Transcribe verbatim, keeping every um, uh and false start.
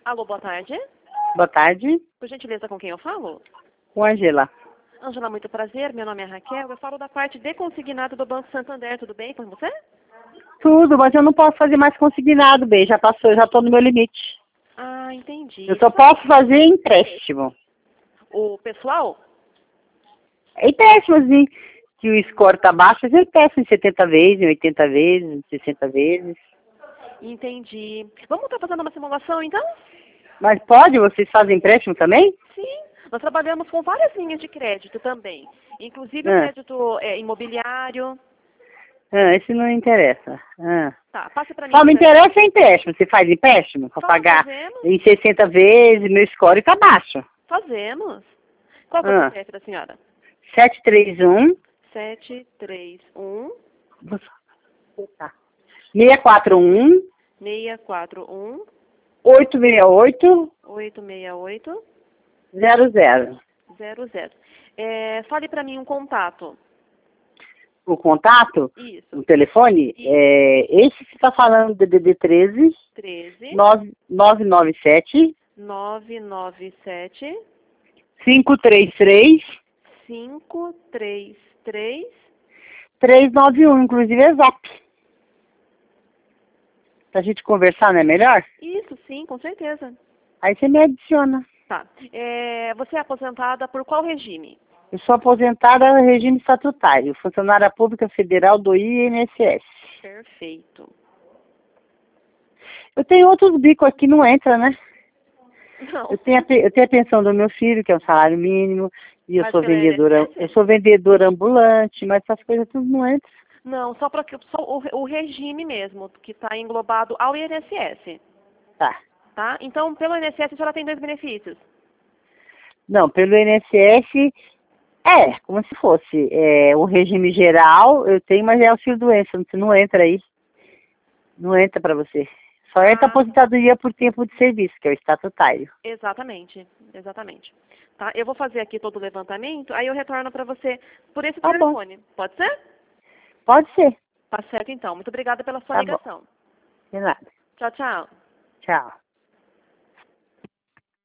Alô, boa tarde. Boa tarde. Por gentileza, com quem eu falo? Com Angela. Ângela, muito prazer. Meu nome é Raquel. Eu falo da parte de consignado do Banco Santander. Tudo bem com você? Tudo, mas eu não posso fazer mais consignado, bem. Já passou, já estou no meu limite. Ah, entendi. Eu só posso fazer empréstimo. O pessoal? Empréstimo, assim, que o score tá baixo, eu empresto em setenta vezes, em oitenta vezes, em sessenta vezes. Entendi. Vamos estar fazendo uma simulação, então? Mas pode? Vocês fazem empréstimo também? Sim. Nós trabalhamos com várias linhas de crédito também. Inclusive o Ah, crédito é, imobiliário. ah, esse não interessa. Ah. Tá, passe para mim. Só me Por interessa empréstimo. Você faz empréstimo para Só pagar fazemos? em sessenta vezes, meu score tá baixo. Fazemos. Qual que é o Ah. C P F da senhora? sete três um. sete três um, seis quatro um. seis quatro um, oito seis oito. oito seis oito, Zero, zero. zero zero. É, fale para mim um contato. O contato, Isso. o telefone, Isso. é esse que está falando, D D D treze, treze, nove nove sete, nove nove sete, cinco três três, cinco três três. três nove um, inclusive é zap. Pra gente conversar, não é melhor? Isso, sim, com certeza. Aí você me adiciona. Tá. É, você é aposentada por qual regime? Eu sou aposentada no regime estatutário, funcionária pública federal do I N S S. Perfeito. Eu tenho outros bicos aqui, não entra, né? Não. Eu tenho, a, pe- eu tenho a pensão do meu filho, que é um salário mínimo, e eu Mas sou pelo vendedora, I N S S? eu sou vendedora ambulante, mas essas coisas tudo não entram. Não, só, pra, que- só o, o regime mesmo, que está englobado ao I N S S. Tá. Tá? Então, pelo I N S S, a senhora tem dois benefícios. Não, pelo I N S S, é, como se fosse. É, o regime geral, eu tenho, mas é auxílio doença, não, não entra aí. Não entra para você. Só entra Ah, aposentadoria por tempo de serviço, que é o estatutário. exatamente, exatamente. Tá? Eu vou fazer aqui todo o levantamento, aí eu retorno para você por esse Tá bom, telefone. Pode ser? pode ser. Tá certo, então. Muito obrigada pela sua Tá bom, ligação. de nada. Tchau, tchau. Tchau.